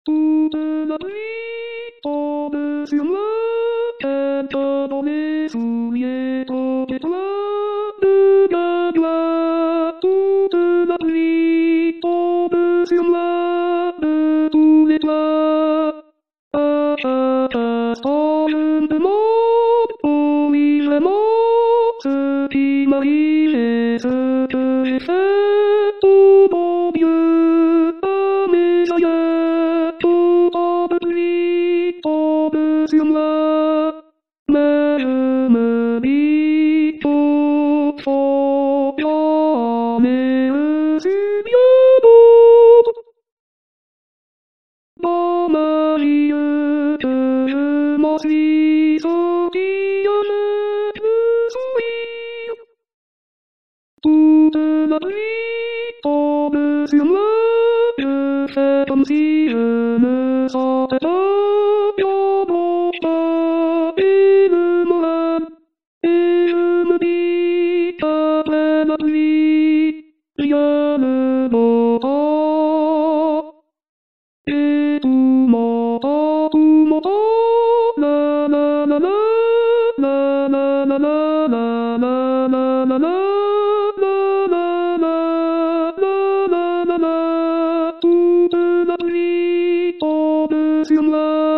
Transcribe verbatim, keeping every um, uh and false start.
Toute la pluie tombe sur moi, quelqu'un dans les souliers toquait toi, de gadois. Toute la pluie tombe sur moi, de tous les toits. À chaque instant je me demande, oh oui vraiment, ce qui m'arrive et ce que j'ai fait, oh mon Dieu, à mes aïeux, autant de pluie tombe sur moi. Mais je me dis, au fond, j'en ai reçu bien d'autres. Dans ma vie que je m'en suis sorti avec le sourire. Toute la pluie tombe sur moi, je fais comme si je ne sentais pas bien mon pas et le moral. Et je me dis qu'après la pluie, rien ne beau temps. Et tout m'entend, tout m'entend, la la la la, la la la la la la la la la, la la la, la la la la, toute la pluie tombe sur moi.